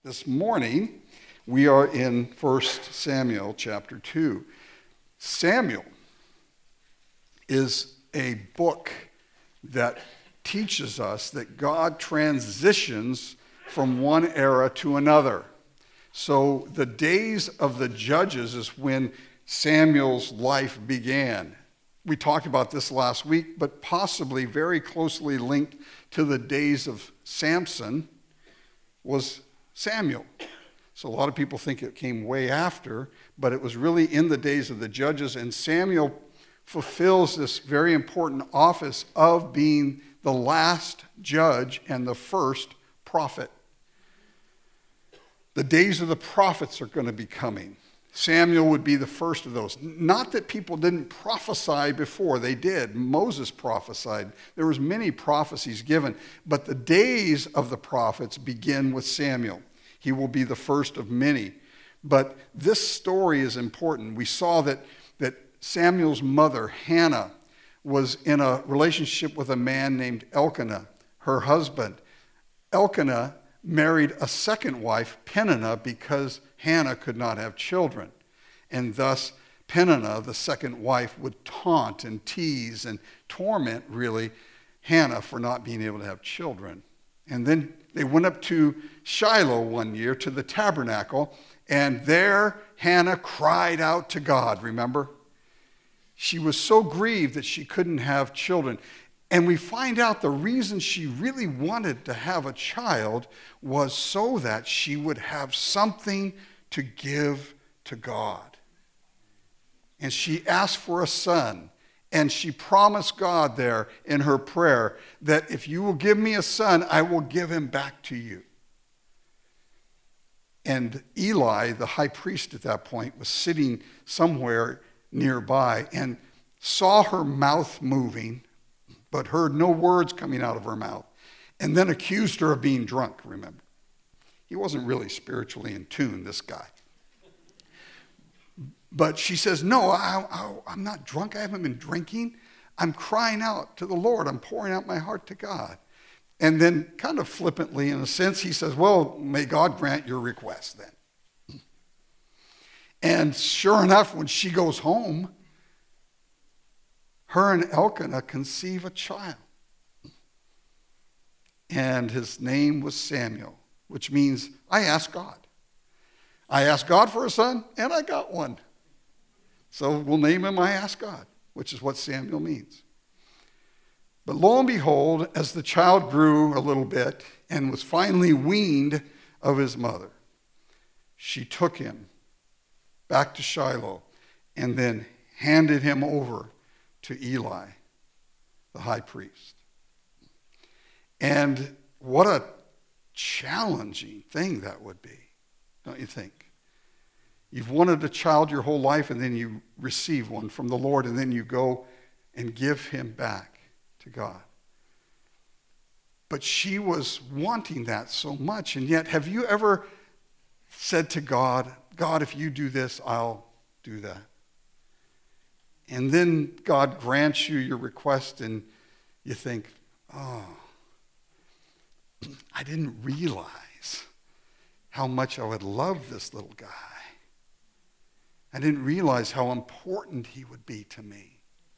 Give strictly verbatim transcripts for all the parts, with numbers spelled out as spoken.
This morning, we are in First Samuel chapter two. Samuel is a book that teaches us that God transitions from one era to another. So the days of the judges is when Samuel's life began. We talked about this last week, but possibly very closely linked to the days of Samson was Samuel. So a lot of people think it came way after, but it was really in the days of the judges, and Samuel fulfills this very important office of being the last judge and the first prophet. The days of the prophets are going to be coming. Samuel would be the first of those. Not that people didn't prophesy before. They did. Moses prophesied. There was many prophecies given. But the days of the prophets begin with Samuel. He will be the first of many. But this story is important. We saw that, that Samuel's mother, Hannah, was in a relationship with a man named Elkanah, her husband. Elkanah married a second wife, Peninnah, because Hannah could not have children. And thus, Peninnah, the second wife, would taunt and tease and torment, really, Hannah for not being able to have children. And then they went up to Shiloh one year, to the tabernacle, and there Hannah cried out to God, remember? She was so grieved that she couldn't have children. And we find out the reason she really wanted to have a child was so that she would have something to give to God. And she asked for a son, and she promised God there in her prayer that if you will give me a son, I will give him back to you. And Eli, the high priest at that point, was sitting somewhere nearby and saw her mouth moving, but heard no words coming out of her mouth, and then accused her of being drunk, remember. He wasn't really spiritually in tune, this guy. But she says, no, I, I, I'm not drunk. I haven't been drinking. I'm crying out to the Lord. I'm pouring out my heart to God. And then kind of flippantly, in a sense, he says, well, may God grant your request then. And sure enough, when she goes home, her and Elkanah conceive a child. And his name was Samuel, which means I asked God. I asked God for a son, and I got one. So we'll name him I asked God, which is what Samuel means. But lo and behold, as the child grew a little bit and was finally weaned of his mother, she took him back to Shiloh and then handed him over to Eli, the high priest. And what a challenging thing that would be, don't you think? You've wanted a child your whole life, and then you receive one from the Lord, and then you go and give him back to God. But she was wanting that so much, and yet have you ever said to God, God, if you do this, I'll do that? And then God grants you your request, and you think, oh, I didn't realize how much I would love this little guy. I didn't realize how important he would be to me.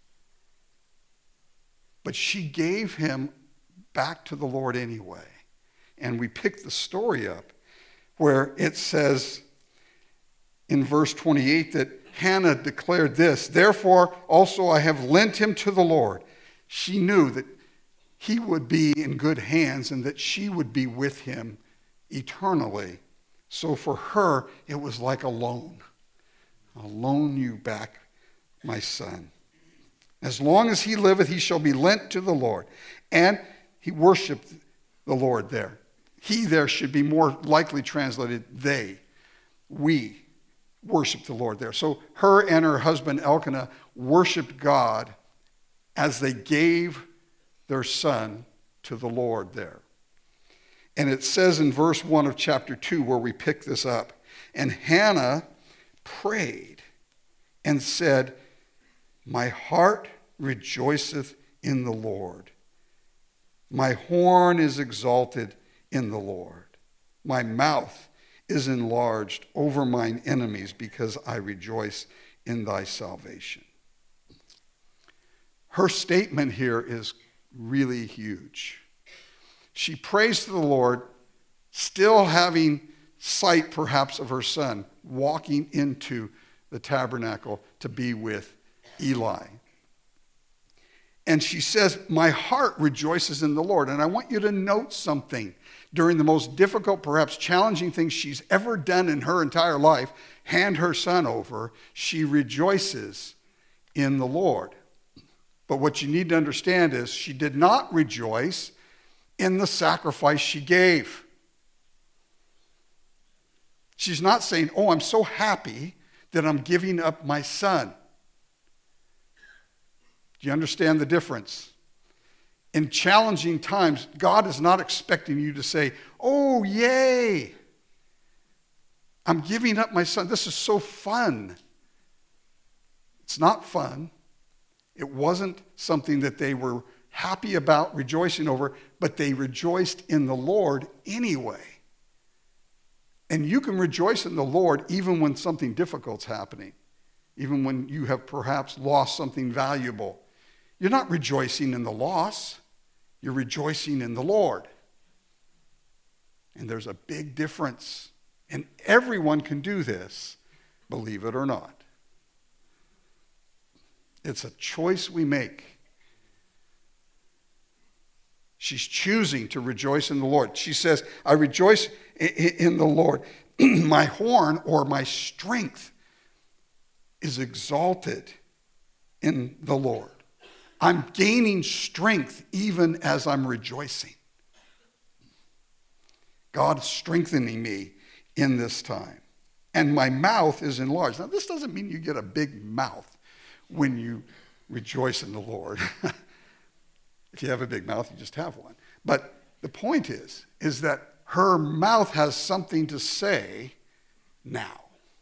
But she gave him back to the Lord anyway. And we pick the story up where it says in verse twenty-eight that Hannah declared this, therefore also I have lent him to the Lord. She knew that he would be in good hands and that she would be with him eternally. So for her, it was like a loan. I'll loan you back my son. As long as he liveth, he shall be lent to the Lord. And he worshiped the Lord there. He there should be more likely translated they. We worshiped the Lord there. So her and her husband Elkanah worshiped God as they gave their son to the Lord there. And it says in verse one of chapter two where we pick this up, and Hannah prayed and said, my heart rejoiceth in the Lord. My horn is exalted in the Lord. My mouth is enlarged over mine enemies, because I rejoice in thy salvation. Her statement here is really huge. She prays to the Lord, still having sight perhaps of her son walking into the tabernacle to be with Eli. And she says, my heart rejoices in the Lord. And I want you to note something. During the most difficult, perhaps challenging thing she's ever done in her entire life, hand her son over, she rejoices in the Lord. But what you need to understand is she did not rejoice in the sacrifice she gave. She's not saying, oh, I'm so happy that I'm giving up my son. Do you understand the difference? In challenging times, God is not expecting you to say, oh, yay, I'm giving up my son. This is so fun. It's not fun. It wasn't something that they were happy about, rejoicing over, but they rejoiced in the Lord anyway. And you can rejoice in the Lord even when something difficult's happening, even when you have perhaps lost something valuable. You're not rejoicing in the loss. You're rejoicing in the Lord. And there's a big difference. And everyone can do this, believe it or not. It's a choice we make. She's choosing to rejoice in the Lord. She says, I rejoice in the Lord. My horn, or my strength, is exalted in the Lord. I'm gaining strength even as I'm rejoicing. God is strengthening me in this time. And my mouth is enlarged. Now, this doesn't mean you get a big mouth when you rejoice in the Lord. If you have a big mouth, you just have one. But the point is, is that her mouth has something to say now.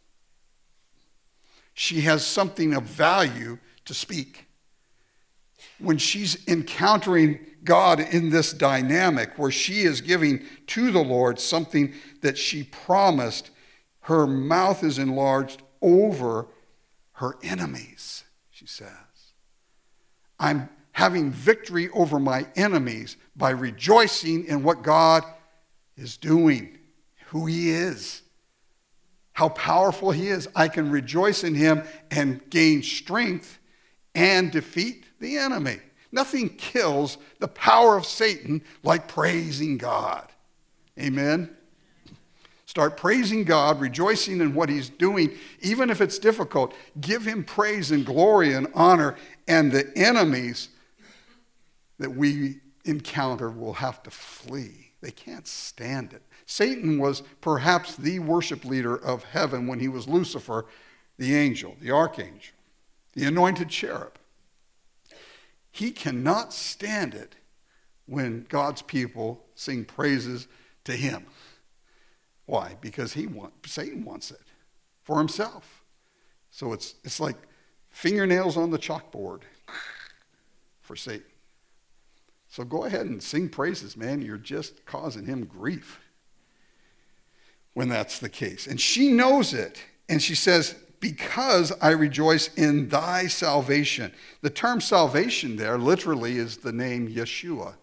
She has something of value to speak. When she's encountering God in this dynamic where she is giving to the Lord something that she promised, her mouth is enlarged over her enemies, she says. I'm having victory over my enemies by rejoicing in what God is doing, who he is, how powerful he is. I can rejoice in him and gain strength and defeat the enemy. Nothing kills the power of Satan like praising God. Amen? Start praising God, rejoicing in what he's doing, even if it's difficult. Give him praise and glory and honor, and the enemies that we encounter will have to flee. They can't stand it. Satan was perhaps the worship leader of heaven when he was Lucifer, the angel, the archangel, the anointed cherub. He cannot stand it when God's people sing praises to him. Why? Because he want, Satan wants it for himself. So it's, it's like fingernails on the chalkboard for Satan. So go ahead and sing praises, man. You're just causing him grief when that's the case. And she knows it. And she says, because I rejoice in thy salvation. The term salvation there literally is the name Yeshua.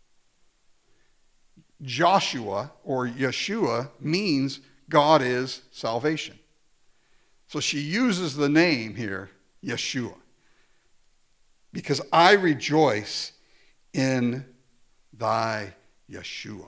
Joshua, or Yeshua, means God is salvation. So she uses the name here, Yeshua. Because I rejoice in thy Yeshua.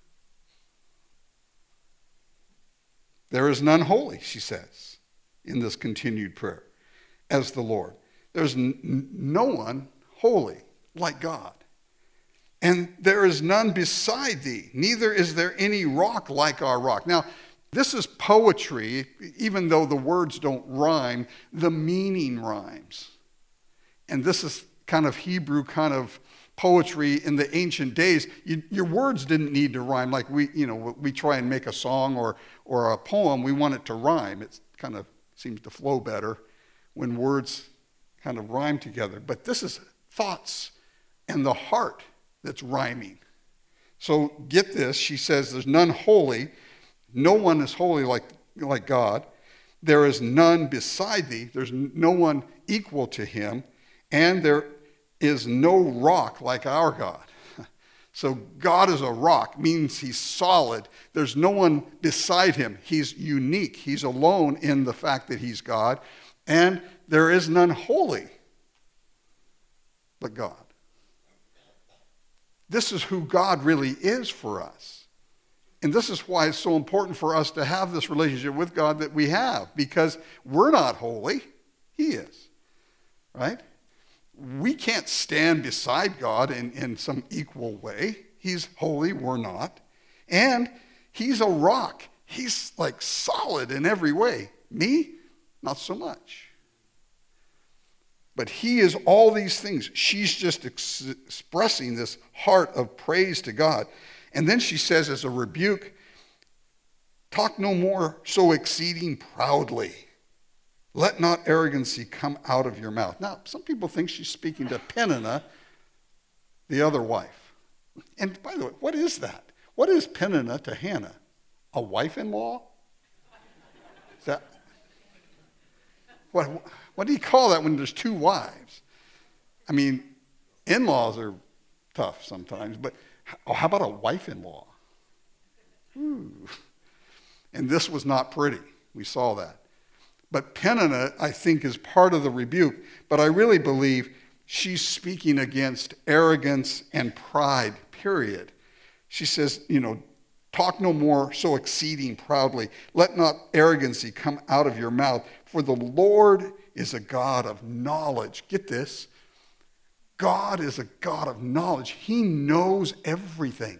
There is none holy, she says, in this continued prayer, as the Lord. There's n- no one holy like God. And there is none beside thee, neither is there any rock like our rock. Now, this is poetry, even though the words don't rhyme, the meaning rhymes. And this is kind of Hebrew kind of poetry in the ancient days. You, your words didn't need to rhyme like we, you know, we try and make a song or, or a poem. We want it to rhyme. It kind of seems to flow better when words kind of rhyme together. But this is thoughts and the heart that's rhyming. So get this, she says, there's none holy, No one is holy like, like God. There is none beside thee. There's no one equal to him. And there is no rock like our God. So God is a rock, means he's solid. There's no one beside him. He's unique. He's alone in the fact that he's God. And there is none holy but God. This is who God really is for us. And this is why it's so important for us to have this relationship with God that we have, because we're not holy. He is, right? We can't stand beside God in, in some equal way. He's holy, we're not. And he's a rock. He's like solid in every way. Me, not so much. But he is all these things. She's just ex- expressing this heart of praise to God. And then she says as a rebuke, talk no more so exceeding proudly. Let not arrogancy come out of your mouth. Now, some people think she's speaking to Peninnah, the other wife. And by the way, what is that? What is Peninnah to Hannah? A wife-in-law? Is that, what, what do you call that when there's two wives? I mean, in-laws are tough sometimes, but oh, how about a wife-in-law? Ooh. And this was not pretty. We saw that. But Peninnah, I think, is part of the rebuke. But I really believe she's speaking against arrogance and pride, period. She says, you know, talk no more so exceeding proudly. Let not arrogancy come out of your mouth. For the Lord is a God of knowledge. Get this. God is a God of knowledge. He knows everything.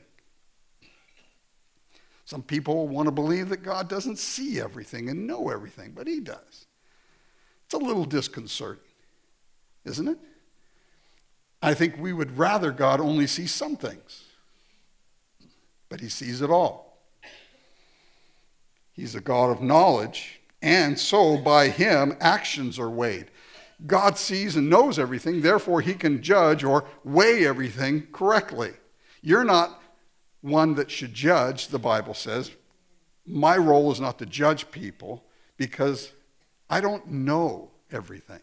Some people want to believe that God doesn't see everything and know everything, but he does. It's a little disconcerting, isn't it? I think we would rather God only see some things, but he sees it all. He's a God of knowledge, and so by him actions are weighed. God sees and knows everything, therefore he can judge or weigh everything correctly. You're not one that should judge, the Bible says. My role is not to judge people because I don't know everything.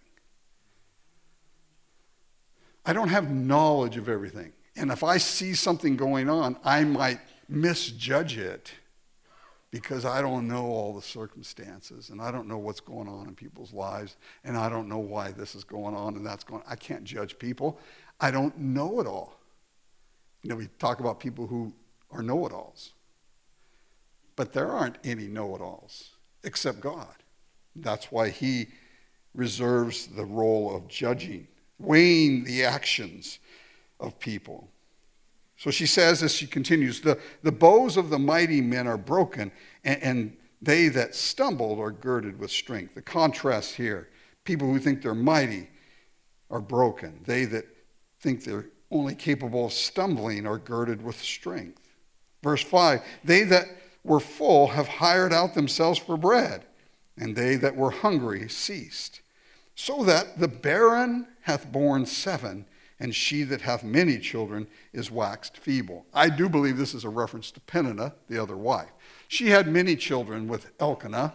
I don't have knowledge of everything. And if I see something going on, I might misjudge it because I don't know all the circumstances and I don't know what's going on in people's lives and I don't know why this is going on and that's going on. I can't judge people. I don't know it all. You know, we talk about people who are know-it-alls. But there aren't any know-it-alls except God. That's why he reserves the role of judging, weighing the actions of people. So she says, as she continues, the, the bows of the mighty men are broken, and, and they that stumbled are girded with strength. The contrast here, people who think they're mighty are broken. They that think they're only capable of stumbling are girded with strength. Verse five, they that were full have hired out themselves for bread, and they that were hungry ceased. So that the barren hath borne seven, and she that hath many children is waxed feeble. I do believe this is a reference to Peninnah, the other wife. She had many children with Elkanah.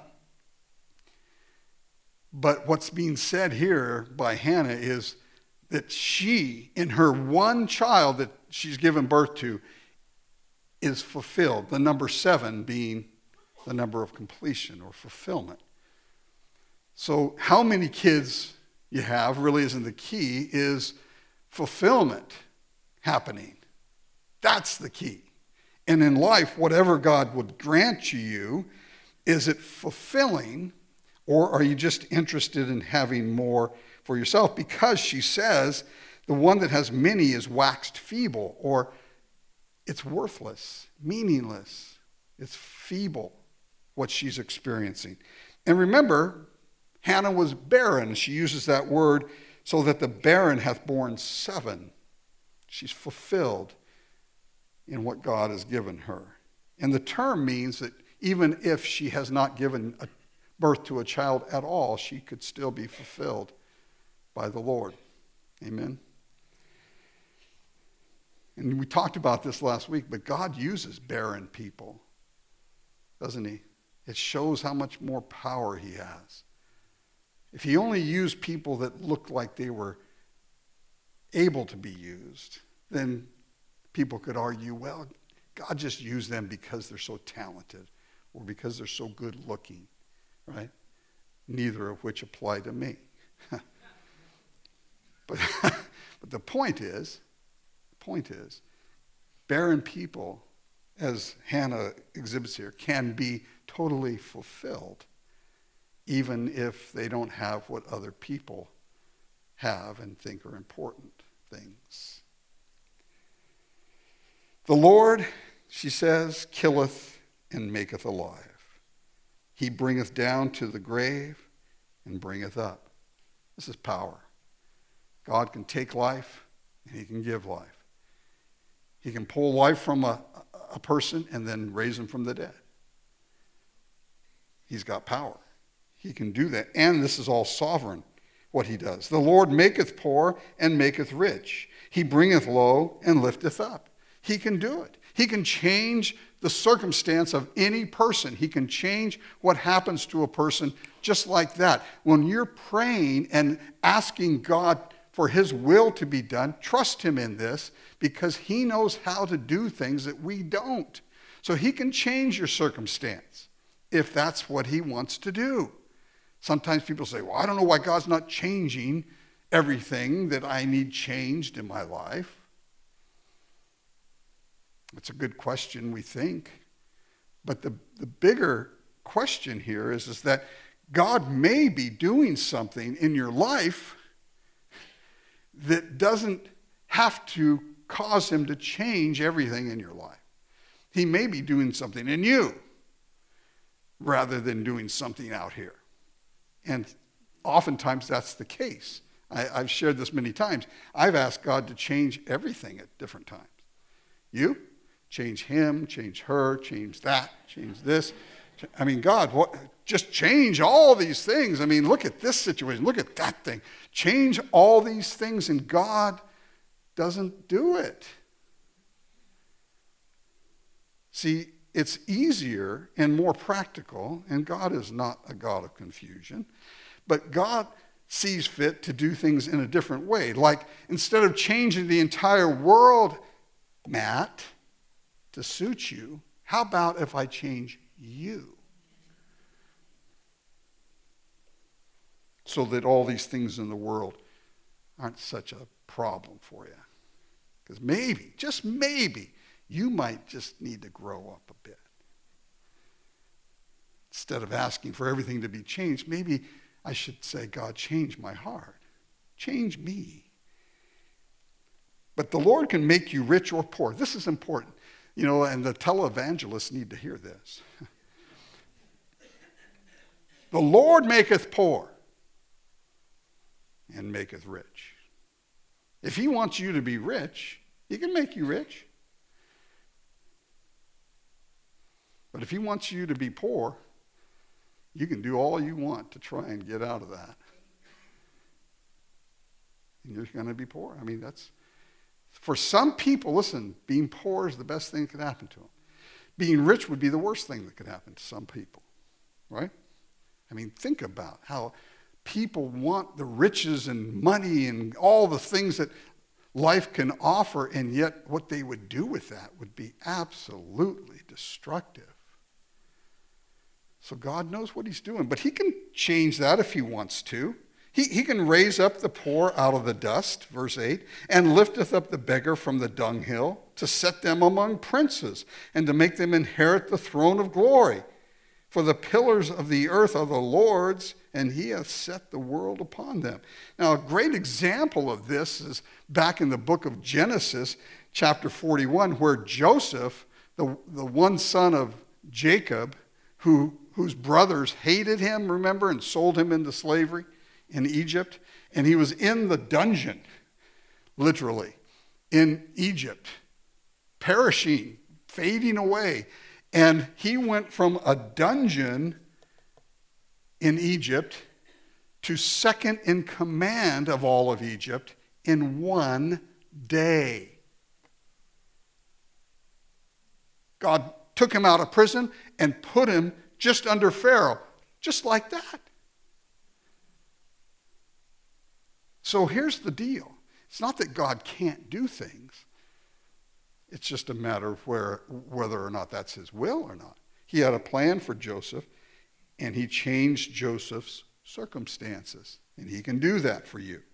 But what's being said here by Hannah is that she, in her one child that she's given birth to, is fulfilled, the number seven being the number of completion or fulfillment. So how many kids you have really isn't the key, is fulfillment happening. That's the key. And in life, whatever God would grant you, is it fulfilling, or are you just interested in having more for yourself? Because she says the one that has many is waxed feeble, or it's worthless, meaningless. It's feeble, what she's experiencing. And remember, Hannah was barren. She uses that word so that the barren hath borne seven. She's fulfilled in what God has given her. And the term means that even if she has not given a birth to a child at all, she could still be fulfilled by the Lord. Amen. And we talked about this last week, but God uses barren people. doesn't he? It shows how much more power he has. If he only used people that looked like they were able to be used, then people could argue, well, God just used them because they're so talented or because they're so good looking, right? Neither of which apply to me. but, but the point is, the point is, barren people, as Hannah exhibits here, can be totally fulfilled even if they don't have what other people have and think are important things. The Lord, she says, killeth and maketh alive. He bringeth down to the grave and bringeth up. This is power. God can take life and he can give life. He can pull life from a, a person and then raise him from the dead. He's got power. He can do that. And this is all sovereign, what he does. The Lord maketh poor and maketh rich. He bringeth low and lifteth up. He can do it. He can change the circumstance of any person. He can change what happens to a person just like that. When you're praying and asking God for his will to be done, trust him in this because he knows how to do things that we don't. So he can change your circumstance if that's what he wants to do. Sometimes people say, well, I don't know why God's not changing everything that I need changed in my life. It's a good question, we think. But the, the bigger question here is, is that God may be doing something in your life that doesn't have to cause him to change everything in your life. He may be doing something in you rather than doing something out here. And oftentimes that's the case. I, I've shared this many times. I've asked God to change everything at different times. You? Change him, change her, change that, change this. I mean, God, what, just change all these things. I mean, look at this situation. Look at that thing. Change all these things, and God doesn't do it. See, it's easier and more practical, and God is not a God of confusion, but God sees fit to do things in a different way. Like, instead of changing the entire world, Matt, to suit you, how about if I change you? So that all these things in the world aren't such a problem for you. Because maybe, just maybe, you might just need to grow up a bit. Instead of asking for everything to be changed, maybe I should say, God, change my heart. Change me. But the Lord can make you rich or poor. This is important. You know, and the televangelists need to hear this. The Lord maketh poor and maketh rich. If he wants you to be rich, he can make you rich. But if he wants you to be poor, you can do all you want to try and get out of that. And you're going to be poor. I mean, that's, for some people, listen, being poor is the best thing that could happen to them. Being rich would be the worst thing that could happen to some people, right? I mean, think about how people want the riches and money and all the things that life can offer, and yet what they would do with that would be absolutely destructive. So God knows what he's doing, but he can change that if he wants to. He, he can raise up the poor out of the dust, verse eight, and lifteth up the beggar from the dunghill, to set them among princes, and to make them inherit the throne of glory. For the pillars of the earth are the Lord's, and he hath set the world upon them. Now, a great example of this is back in the book of Genesis, chapter forty-one, where Joseph, the, the one son of Jacob, who, whose brothers hated him, remember, and sold him into slavery in Egypt, and he was in the dungeon, literally, in Egypt, perishing, fading away. And he went from a dungeon in Egypt to second in command of all of Egypt in one day. God took him out of prison and put him just under Pharaoh, just like that. So here's the deal. It's not that God can't do things. It's just a matter of where, whether or not that's his will or not. He had a plan for Joseph, and he changed Joseph's circumstances. And he can do that for you.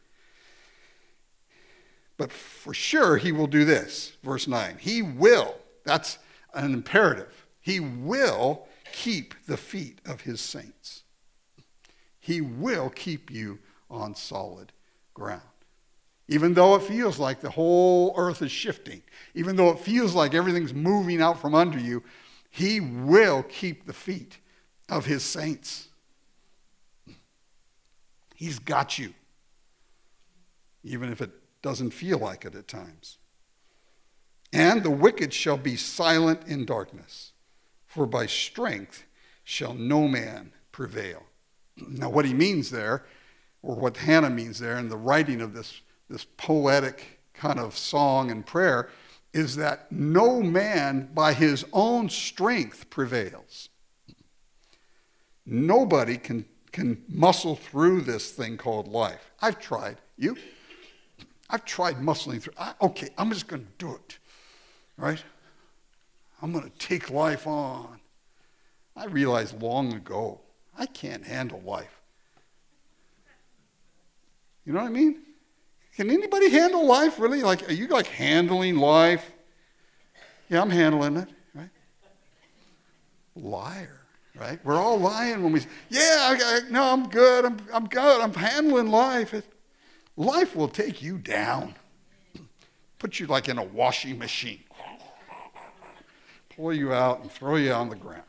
But for sure, he will do this. Verse nine. He will, that's an imperative. He will keep the feet of his saints. He will keep you on solid ground. Even though it feels like the whole earth is shifting, even though it feels like everything's moving out from under you, he will keep the feet of his saints. He's got you, even if it doesn't feel like it at times. And the wicked shall be silent in darkness, for by strength shall no man prevail. Now what he means there, or what Hannah means there in the writing of this, this poetic kind of song and prayer, is that no man by his own strength prevails. Nobody can, can muscle through this thing called life. I've tried. You? I've tried muscling through. I, okay, I'm just going to do it. Right? I'm going to take life on. I realized long ago, I can't handle life. You know what I mean? Can anybody handle life, really? Like, are you like handling life? Yeah, I'm handling it, right? Liar, right? We're all lying when we say, yeah, I, I, no, I'm good, I'm, I'm good, I'm handling life. It, life will take you down. Put you like in a washing machine. Pull you out and throw you on the ground.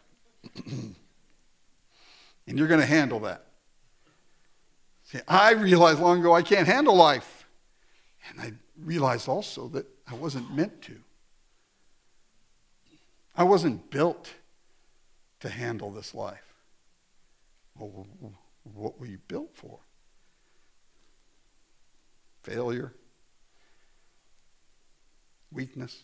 And you're going to handle that. See, I realized long ago I can't handle life. And I realized also that I wasn't meant to. I wasn't built to handle this life. Well, what were you built for? Failure? Weakness?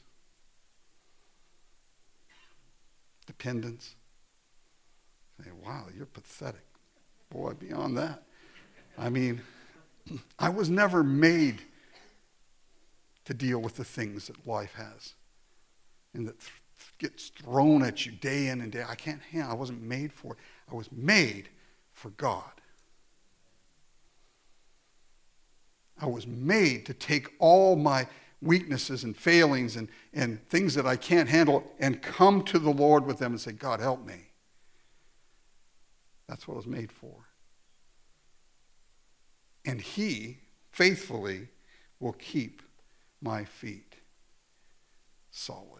Dependence? Say, wow, you're pathetic. Boy, beyond that. I mean, I was never made to deal with the things that life has and that th- gets thrown at you day in and day out. I can't handle. I wasn't made for it. I was made for God. I was made to take all my weaknesses and failings and, and things that I can't handle and come to the Lord with them and say, God, help me. That's what I was made for. And he faithfully will keep my feet solid.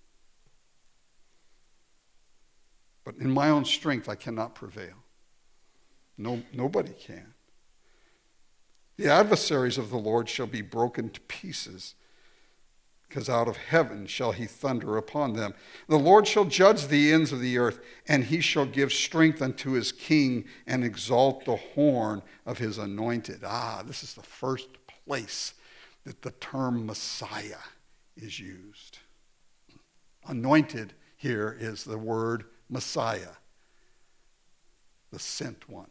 But in my own strength, I cannot prevail. No, nobody can. The adversaries of the Lord shall be broken to pieces, because out of heaven shall he thunder upon them. The Lord shall judge the ends of the earth, and he shall give strength unto his king and exalt the horn of his anointed. Ah, this is the first place that the term Messiah is used. Anointed here is the word Messiah, the sent one.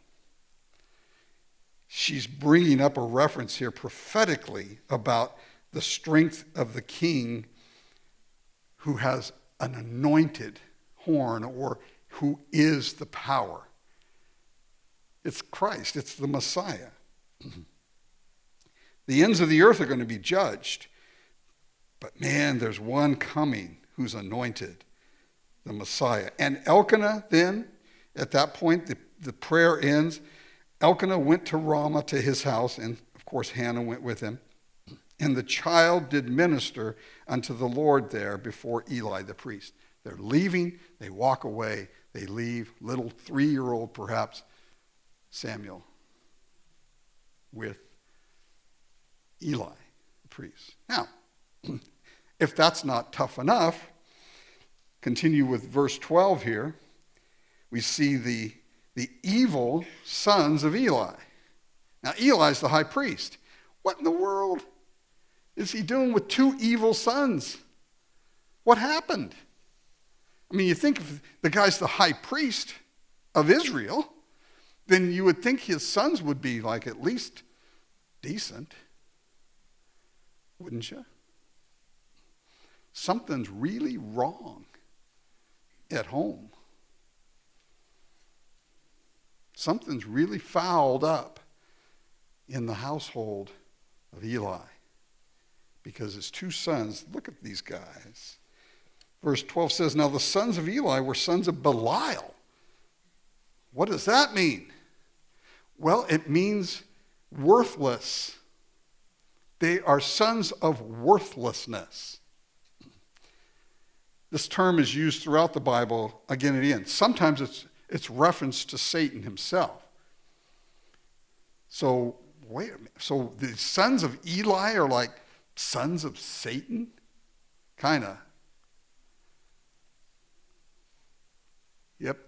She's bringing up a reference here prophetically about the strength of the king who has an anointed horn, or who is the power. It's Christ. It's the Messiah. The ends of the earth are going to be judged. But man, there's one coming who's anointed, the Messiah. And Elkanah then, at that point, the, the prayer ends. Elkanah went to Ramah to his house, and of course Hannah went with him. And the child did minister unto the Lord there before Eli the priest. They're leaving, they walk away, they leave, little three-year-old perhaps, Samuel, with Eli the priest. Now, if that's not tough enough, continue with verse twelve here. We see the, the evil sons of Eli. Now, Eli's the high priest. What in the world is he doing with two evil sons? What happened? I mean, you think if the guy's the high priest of Israel, then you would think his sons would be like at least decent, wouldn't you? Something's really wrong at home. Something's really fouled up in the household of Eli, because his two sons, look at these guys. Verse twelve says, now the sons of Eli were sons of Belial. What does that mean? Well, it means worthless. They are sons of worthlessness. This term is used throughout the Bible again and again. Sometimes it's it's reference to Satan himself. So, wait a minute. So the sons of Eli are like sons of Satan? Kind of. Yep.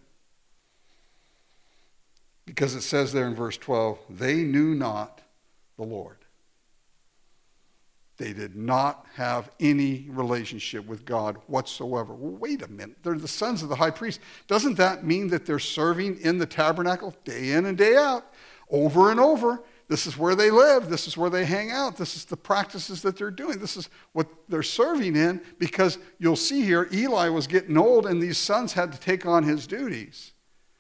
Because it says there in verse twelve, they knew not the Lord. They did not have any relationship with God whatsoever. Well, wait a minute. They're the sons of the high priest. Doesn't that mean that they're serving in the tabernacle day in and day out, over and over? This is where they live. This is where they hang out. This is the practices that they're doing. This is what they're serving in, because you'll see here, Eli was getting old and these sons had to take on his duties.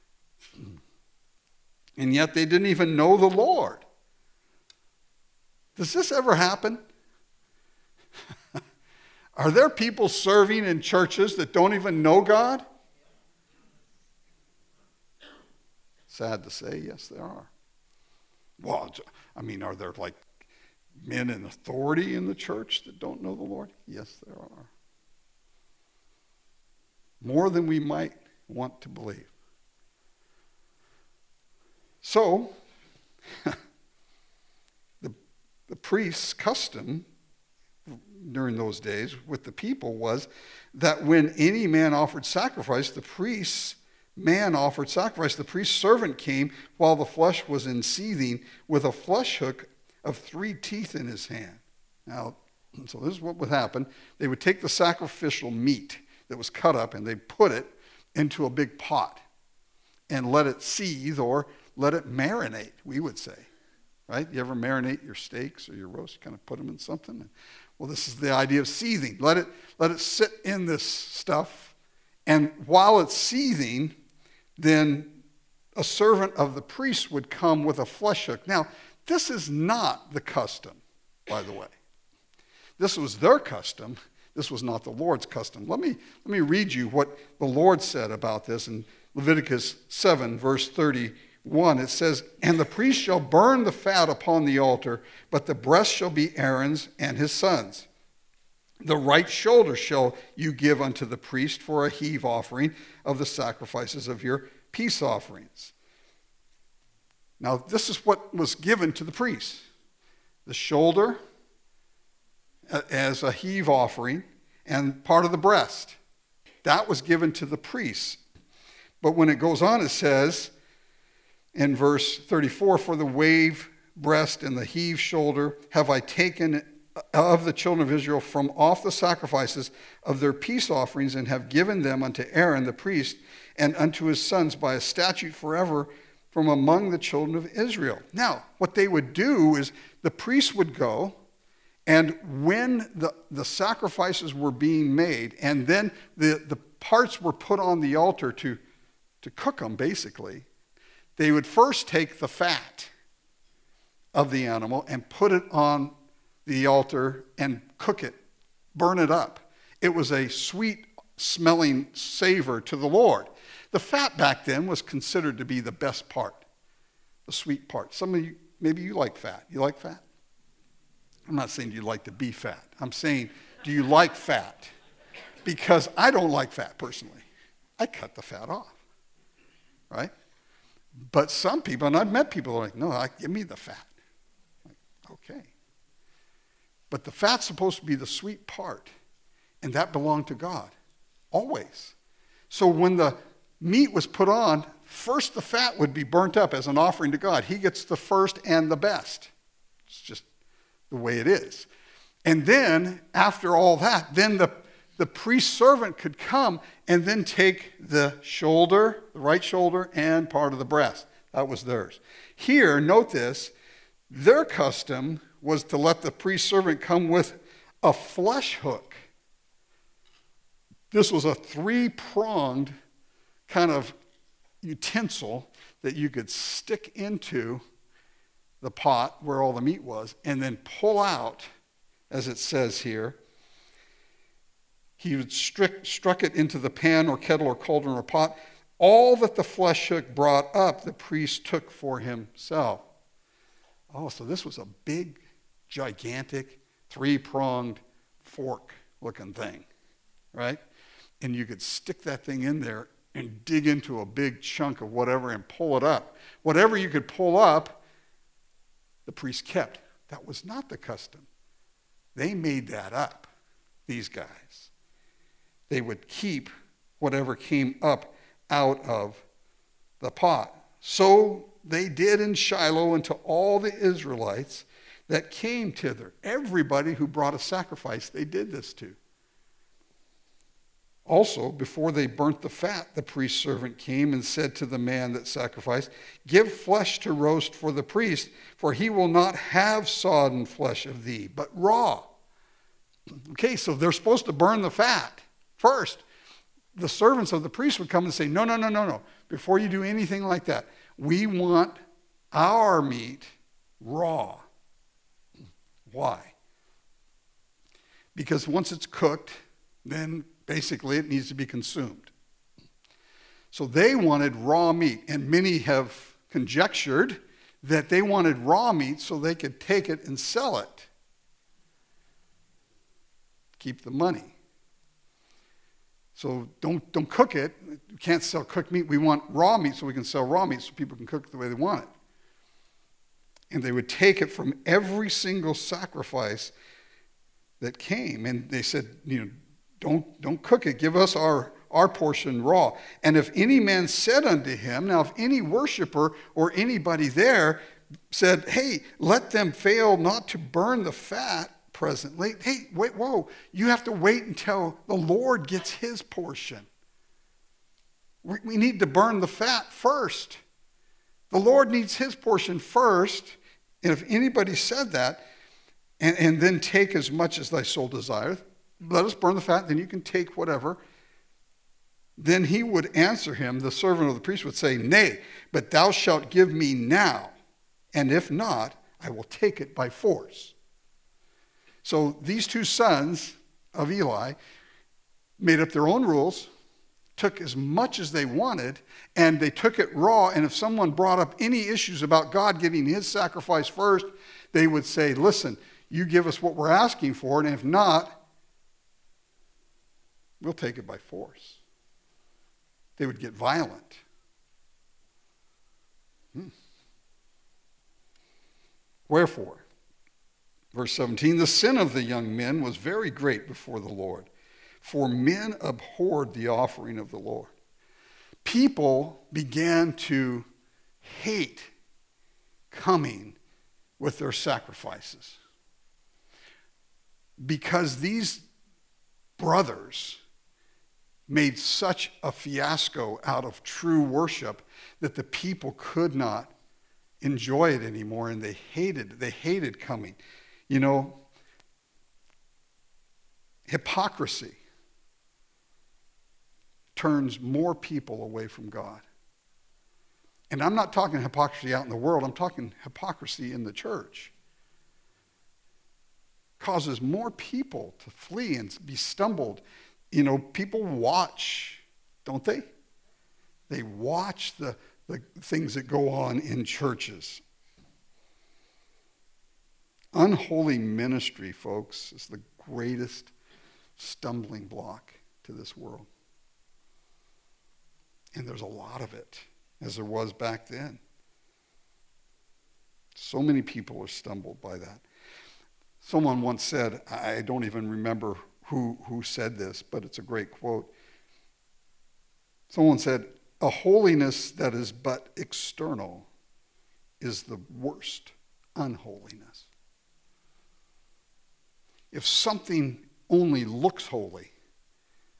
And yet they didn't even know the Lord. Does this ever happen? Are there people serving in churches that don't even know God? Sad to say, yes, there are. Well, I mean, are there like men in authority in the church that don't know the Lord? Yes, there are. More than we might want to believe. So, the, the priest's custom during those days with the people was that when any man offered sacrifice, the priest's man offered sacrifice, the priest's servant came while the flesh was in seething with a flesh hook of three teeth in his hand. Now, so this is what would happen. They would take the sacrificial meat that was cut up and they'd put it into a big pot and let it seethe, or let it marinate, we would say. Right? You ever marinate your steaks or your roast? You kind of put them in something. Well, this is the idea of seething. Let it, let it sit in this stuff. And while it's seething, then a servant of the priest would come with a flesh hook. Now, this is not the custom, by the way. This was their custom. This was not the Lord's custom. Let me, let me read you what the Lord said about this in Leviticus seven, verse thirty-one. It says, and the priest shall burn the fat upon the altar, but the breast shall be Aaron's and his sons. The right shoulder shall you give unto the priest for a heave offering of the sacrifices of your peace offerings. Now, this is what was given to the priest. The shoulder as a heave offering, and part of the breast. That was given to the priest. But when it goes on, it says in verse thirty-four, for the wave breast and the heave shoulder have I taken of the children of Israel from off the sacrifices of their peace offerings, and have given them unto Aaron the priest and unto his sons by a statute forever from among the children of Israel. Now, what they would do is the priest would go, and when the, the sacrifices were being made, and then the, the parts were put on the altar to, to cook them, basically, they would first take the fat of the animal and put it on the altar and cook it, burn it up. It was a sweet smelling savor to the Lord. The fat back then was considered to be the best part, the sweet part. Some of you, maybe you like fat. You like fat? I'm not saying you like to be fat. I'm saying, do you like fat? Because I don't like fat personally. I cut the fat off, right? But some people, and I've met people who are like, no, I, give me the fat. Like, okay. But the fat's supposed to be the sweet part, and that belonged to God, always. So when the meat was put on, first the fat would be burnt up as an offering to God. He gets the first and the best. It's just the way it is. And then, after all that, then the, the priest servant could come and then take the shoulder, the right shoulder, and part of the breast. That was theirs. Here, note this, their custom was to let the priest servant come with a flesh hook. This was a three-pronged kind of utensil that you could stick into the pot where all the meat was and then pull out, as it says here. He would struck, struck it into the pan or kettle or cauldron or pot. All that the flesh hook brought up, the priest took for himself. Oh, so this was a big, gigantic, three-pronged fork-looking thing, right? And you could stick that thing in there and dig into a big chunk of whatever and pull it up. Whatever you could pull up, the priest kept. That was not the custom. They made that up, these guys. They would keep whatever came up out of the pot. So they did in Shiloh unto all the Israelites that came thither. Everybody who brought a sacrifice, they did this to. Also, before they burnt the fat, the priest's servant came and said to the man that sacrificed, give flesh to roast for the priest, for he will not have sodden flesh of thee, but raw. Okay, so they're supposed to burn the fat first. The servants of the priest would come and say, no, no, no, no, no. Before you do anything like that, we want our meat raw. Why? Because once it's cooked, then basically it needs to be consumed. So they wanted raw meat, and many have conjectured that they wanted raw meat so they could take it and sell it. Keep the money. So don't, don't cook it. We can't sell cooked meat. We want raw meat so we can sell raw meat so people can cook it the way they want it. And they would take it from every single sacrifice that came. And they said, you know, don't, don't cook it. Give us our, our portion raw. And if any man said unto him, now if any worshiper or anybody there said, hey, let them fail not to burn the fat presently. Hey, wait, whoa, you have to wait until the Lord gets his portion. We, we need to burn the fat first. The Lord needs his portion first. And if anybody said that, and, and then take as much as thy soul desireth, let us burn the fat, then you can take whatever. Then he would answer him, the servant of the priest would say, nay, but thou shalt give me now, and if not, I will take it by force. So these two sons of Eli made up their own rules, took as much as they wanted, and they took it raw. And if someone brought up any issues about God getting his sacrifice first, they would say, listen, you give us what we're asking for, and if not, we'll take it by force. They would get violent. Hmm. Wherefore, verse seventeen, the sin of the young men was very great before the Lord, for men abhorred the offering of the Lord. People began to hate coming with their sacrifices because these brothers made such a fiasco out of true worship that the people could not enjoy it anymore, and they hated they hated coming. You know, hypocrisy turns more people away from God. And I'm not talking hypocrisy out in the world, I'm talking hypocrisy in the church. Causes more people to flee and be stumbled. You know, people watch, don't they? They watch the, the things that go on in churches. Unholy ministry, folks, is the greatest stumbling block to this world. And there's a lot of it, as there was back then. So many people are stumbled by that. Someone once said, I don't even remember who, who said this, but it's a great quote. Someone said, a holiness that is but external is the worst unholiness. If something only looks holy,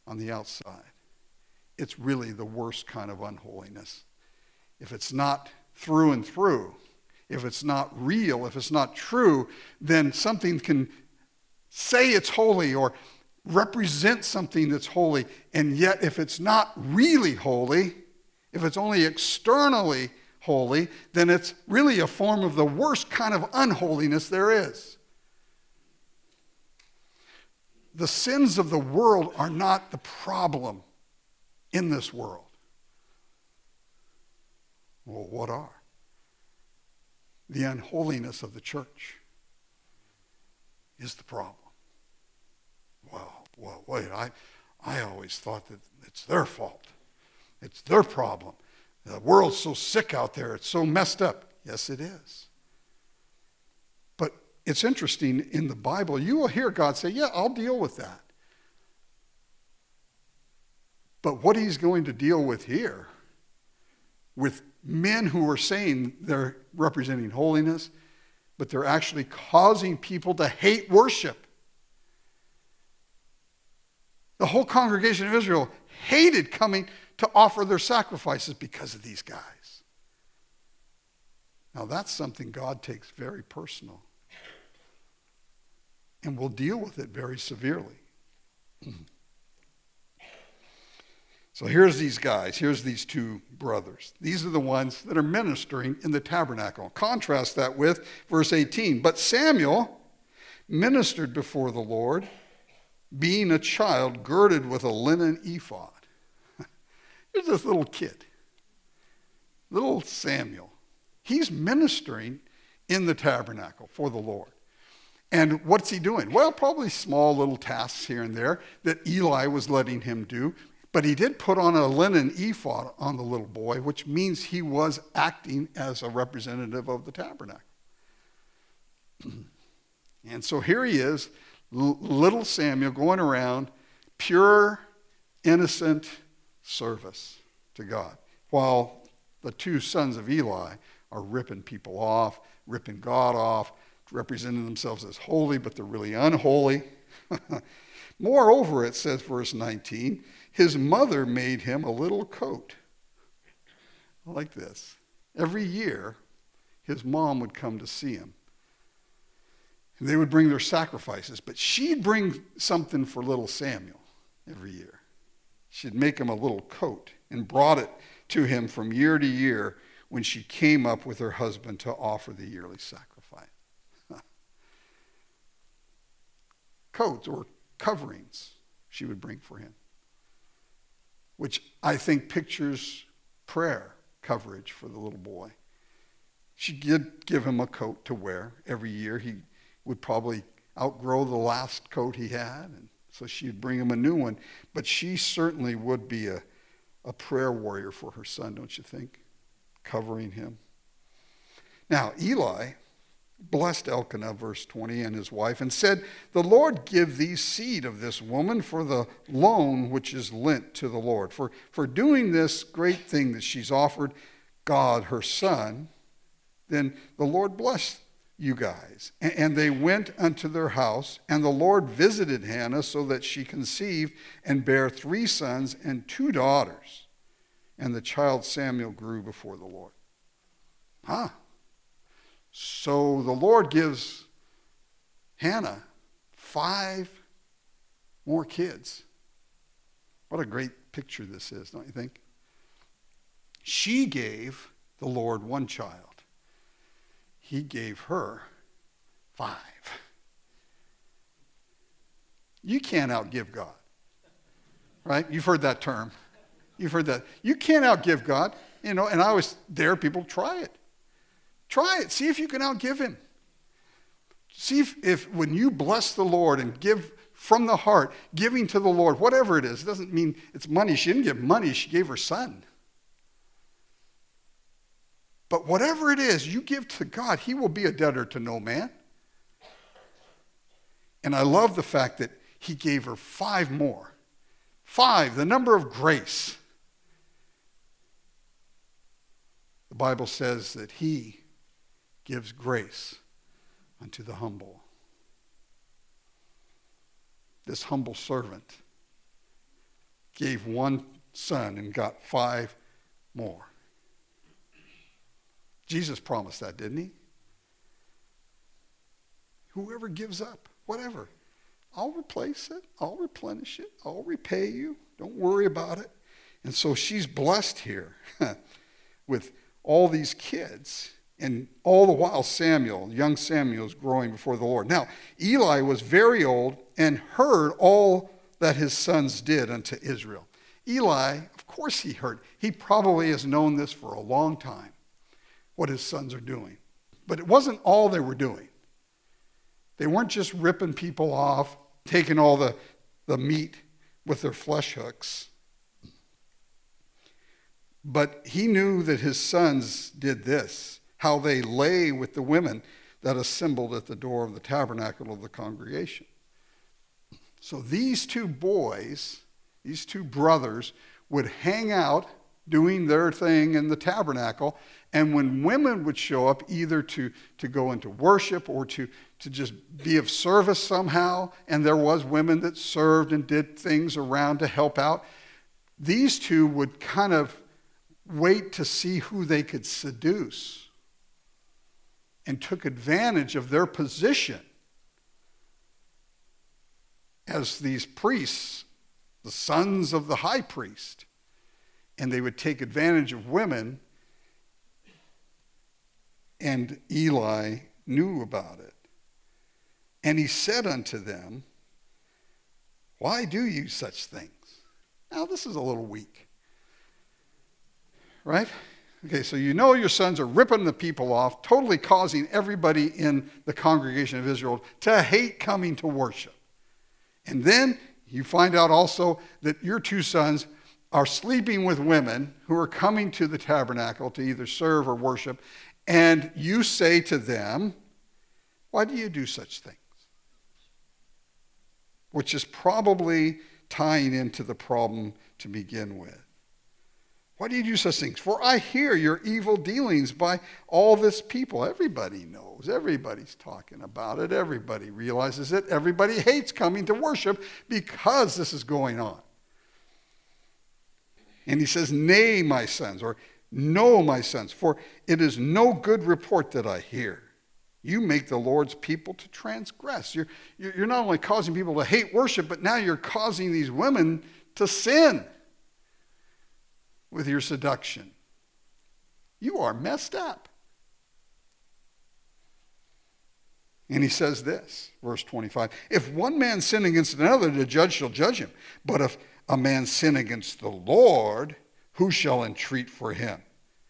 on the outside. It's really the worst kind of unholiness. If it's not through and through, if it's not real, if it's not true, then something can say it's holy or represent something that's holy, and yet if it's not really holy, if it's only externally holy, then it's really a form of the worst kind of unholiness there is. The sins of the world are not the problem in this world. Well, what are? The unholiness of the church is the problem. Well, well, wait, I, I always thought that it's their fault. It's their problem. The world's so sick out there. It's so messed up. Yes, it is. But it's interesting, in the Bible, you will hear God say, yeah, I'll deal with that. But what he's going to deal with here, with men who are saying they're representing holiness, but they're actually causing people to hate worship. The whole congregation of Israel hated coming to offer their sacrifices because of these guys. Now that's something God takes very personal and will deal with it very severely. So here's these guys. Here's these two brothers. These are the ones that are ministering in the tabernacle. Contrast that with verse eighteen. But Samuel ministered before the Lord, being a child girded with a linen ephod. Here's this little kid, little Samuel. He's ministering in the tabernacle for the Lord. And what's he doing? Well, probably small little tasks here and there that Eli was letting him do. But he did put on a linen ephod on the little boy, which means he was acting as a representative of the tabernacle. And so here he is, l- little Samuel going around, pure, innocent service to God, while the two sons of Eli are ripping people off, ripping God off, representing themselves as holy, but they're really unholy. Moreover, it says, verse nineteen, his mother made him a little coat. I like this. Every year, his mom would come to see him. And they would bring their sacrifices, but she'd bring something for little Samuel every year. She'd make him a little coat and brought it to him from year to year when she came up with her husband to offer the yearly sacrifice. Coats or coverings she would bring for him, which I think pictures prayer coverage for the little boy. She did give him a coat to wear every year. He would probably outgrow the last coat he had, and so she'd bring him a new one. But she certainly would be a, a prayer warrior for her son, don't you think? Covering him. Now, Eli blessed Elkanah, verse twenty, and his wife, and said, the Lord give thee seed of this woman for the loan which is lent to the Lord. For, for doing this great thing that she's offered God, her son, then the Lord blessed you guys. And, and they went unto their house, and the Lord visited Hannah so that she conceived and bare three sons and two daughters. And the child Samuel grew before the Lord. Huh? So the Lord gives Hannah five more kids. What a great picture this is, don't you think? She gave the Lord one child. He gave her five. You can't outgive God, right? You've heard that term. You've heard that. You can't outgive God, you know, and I always dare people, try it. Try it. See if you can outgive him. See if, if when you bless the Lord and give from the heart, giving to the Lord, whatever it is, it doesn't mean it's money. She didn't give money. She gave her son. But whatever it is you give to God, he will be a debtor to no man. And I love the fact that he gave her five more. Five, the number of grace. The Bible says that he gives grace unto the humble. This humble servant gave one son and got five more. Jesus promised that, didn't he? Whoever gives up, whatever, I'll replace it. I'll replenish it. I'll repay you. Don't worry about it. And so she's blessed here with all these kids. And all the while Samuel, young Samuel, is growing before the Lord. Now, Eli was very old and heard all that his sons did unto Israel. Eli, of course he heard. He probably has known this for a long time, what his sons are doing. But it wasn't all they were doing. They weren't just ripping people off, taking all the, the meat with their flesh hooks. But he knew that his sons did this, how they lay with the women that assembled at the door of the tabernacle of the congregation. So these two boys, these two brothers, would hang out doing their thing in the tabernacle, and when women would show up either to, to go into worship or to, to just be of service somehow, and there was women that served and did things around to help out, these two would kind of wait to see who they could seduce and took advantage of their position as these priests, the sons of the high priest. And they would take advantage of women, and Eli knew about it. And he said unto them, why do you such things? Now, this is a little weak. Right? Okay, so you know your sons are ripping the people off, totally causing everybody in the congregation of Israel to hate coming to worship. And then you find out also that your two sons are sleeping with women who are coming to the tabernacle to either serve or worship, and you say to them, why do you do such things? Which is probably tying into the problem to begin with. Why do you do such things? For I hear your evil dealings by all this people. Everybody knows. Everybody's talking about it. Everybody realizes it. Everybody hates coming to worship because this is going on. And he says, nay, my sons, or no, my sons, for it is no good report that I hear. You make the Lord's people to transgress. You're, you're not only causing people to hate worship, but now you're causing these women to sin with your seduction. You are messed up. And he says this, verse twenty-five, if one man sin against another, the judge shall judge him. But if a man sin against the Lord, who shall entreat for him?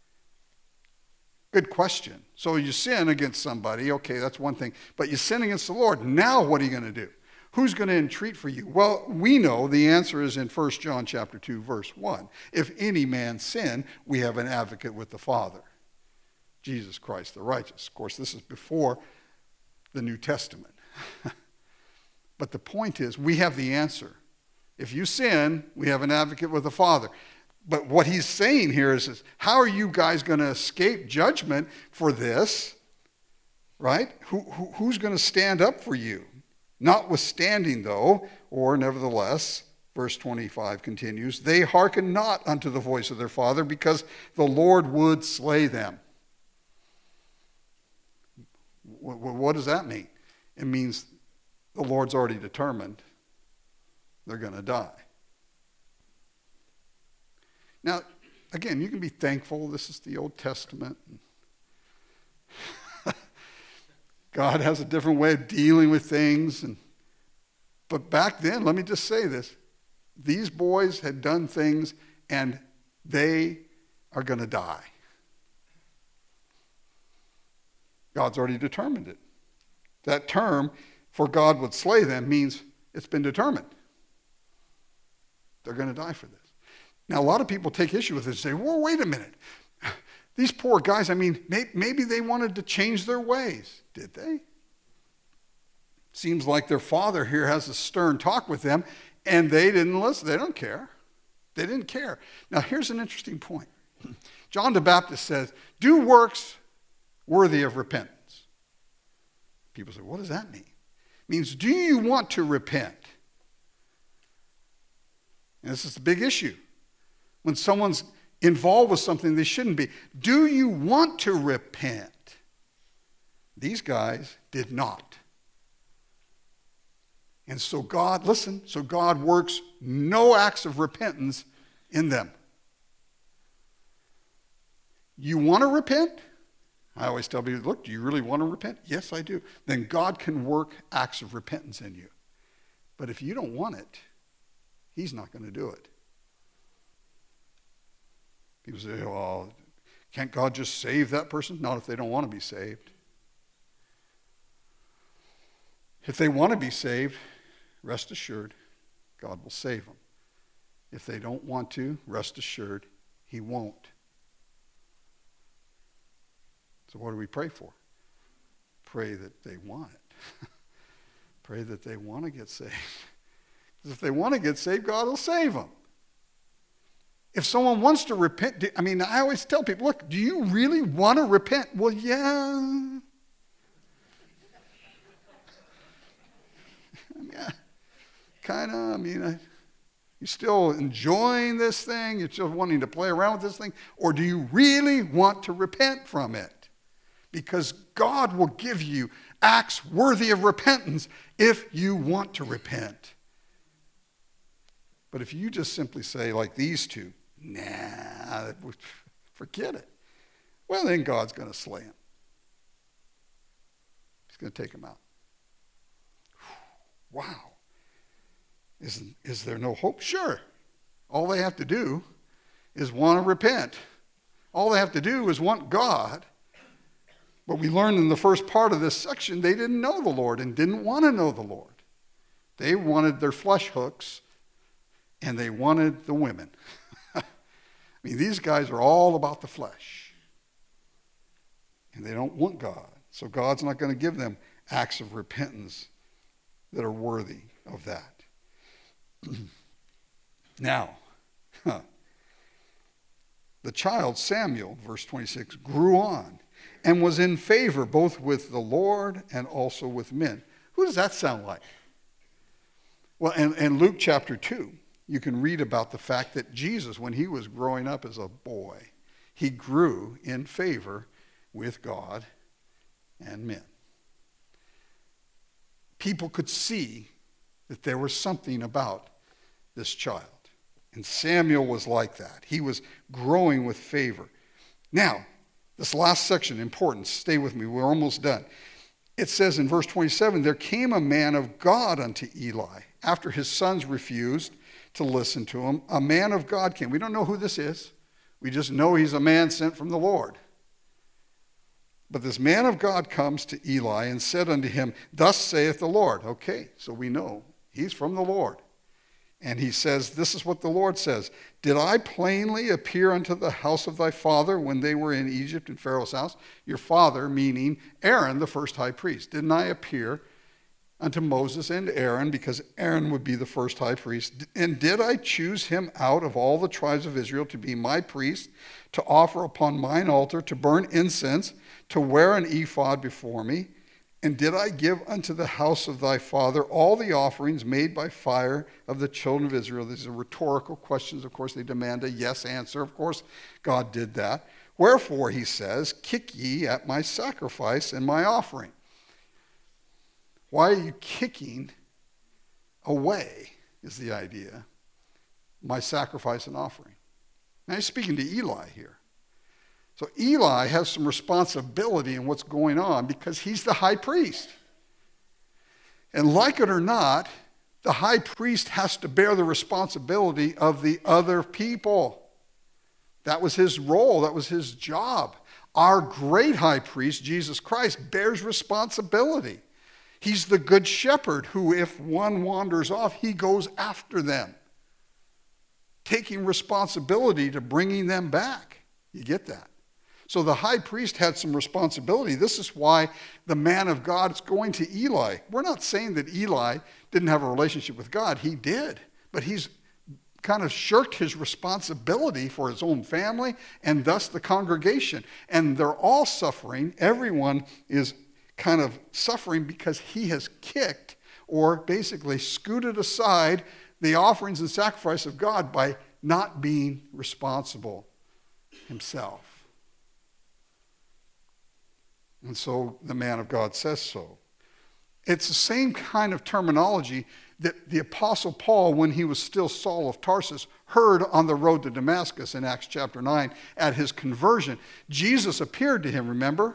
Good question. So you sin against somebody, okay, that's one thing. But you sin against the Lord, now what are you going to do? Who's going to entreat for you? Well, we know the answer is in First John chapter two, verse one. If any man sin, we have an advocate with the Father, Jesus Christ the righteous. Of course, this is before the New Testament. But the point is, we have the answer. If you sin, we have an advocate with the Father. But what he's saying here is, is how are you guys going to escape judgment for this? Right? Who, who, who's going to stand up for you? Notwithstanding, though, or nevertheless, verse twenty-five continues, they hearken not unto the voice of their father, because the Lord would slay them. What does that mean? It means the Lord's already determined they're going to die. Now, again, you can be thankful this is the Old Testament. God has a different way of dealing with things. And, but back then, let me just say this. These boys had done things, and they are going to die. God's already determined it. That term, for God would slay them, means it's been determined. They're going to die for this. Now, a lot of people take issue with this and say, well, wait a minute. These poor guys, I mean, maybe they wanted to change their ways. Did they? Seems like their father here has a stern talk with them, and they didn't listen. They don't care. They didn't care. Now, here's an interesting point. John the Baptist says, do works worthy of repentance. People say, what does that mean? It means, do you want to repent? And this is the big issue. When someone's involved with something they shouldn't be, do you want to repent? These guys did not. And so God, listen, so God works no acts of repentance in them. You want to repent? I always tell people, look, do you really want to repent? Yes, I do. Then God can work acts of repentance in you. But if you don't want it, he's not going to do it. People say, well, can't God just save that person? Not if they don't want to be saved. If they want to be saved, rest assured, God will save them. If they don't want to, rest assured, he won't. So what do we pray for? Pray that they want it. Pray that they want to get saved. Because if they want to get saved, God will save them. If someone wants to repent, I mean, I always tell people, look, do you really want to repent? Well, yeah. Yeah, kind of, I mean, I, you still enjoying this thing? You're still wanting to play around with this thing? Or do you really want to repent from it? Because God will give you acts worthy of repentance if you want to repent. But if you just simply say, like these two, nah, forget it, well, then God's going to slay him. He's going to take him out. Wow. Is, is there no hope? Sure. All they have to do is want to repent. All they have to do is want God. But we learned in the first part of this section, they didn't know the Lord and didn't want to know the Lord. They wanted their flesh hooks, and they wanted the women. I mean, these guys are all about the flesh. And they don't want God. So God's not going to give them acts of repentance that are worthy of that. Now, huh, the child Samuel, verse twenty-six, grew on and was in favor both with the Lord and also with men. Who does that sound like? Well, in, in Luke chapter two, you can read about the fact that Jesus, when he was growing up as a boy, he grew in favor with God and men. People could see that there was something about this child. And Samuel was like that. He was growing with favor. Now, this last section, important. Stay with me. We're almost done. It says in verse twenty-seven, there came a man of God unto Eli. After his sons refused to listen to him, a man of God came. We don't know who this is. We just know he's a man sent from the Lord. But this man of God comes to Eli and said unto him, thus saith the Lord. Okay, so we know he's from the Lord. And he says, this is what the Lord says. Did I plainly appear unto the house of thy father when they were in Egypt in Pharaoh's house? Your father, meaning Aaron, the first high priest. Didn't I appear unto Moses and Aaron, because Aaron would be the first high priest? And did I choose him out of all the tribes of Israel to be my priest, to offer upon mine altar, to burn incense, to wear an ephod before me? And did I give unto the house of thy father all the offerings made by fire of the children of Israel? These are rhetorical questions. Of course, they demand a yes answer. Of course, God did that. Wherefore, he says, kick ye at my sacrifice and my offering. Why are you kicking away, is the idea, my sacrifice and offering? Now he's speaking to Eli here. So Eli has some responsibility in what's going on because he's the high priest. And like it or not, the high priest has to bear the responsibility of the other people. That was his role. That was his job. Our great high priest, Jesus Christ, bears responsibility. He's the good shepherd who, if one wanders off, he goes after them, taking responsibility to bringing them back. You get that? So the high priest had some responsibility. This is why the man of God is going to Eli. We're not saying that Eli didn't have a relationship with God. He did. But he's kind of shirked his responsibility for his own family and thus the congregation. And they're all suffering. Everyone is kind of suffering because he has kicked or basically scooted aside the offerings and sacrifice of God by not being responsible himself. And so the man of God says so. It's the same kind of terminology that the Apostle Paul, when he was still Saul of Tarsus, heard on the road to Damascus in Acts chapter nine at his conversion. Jesus appeared to him, remember?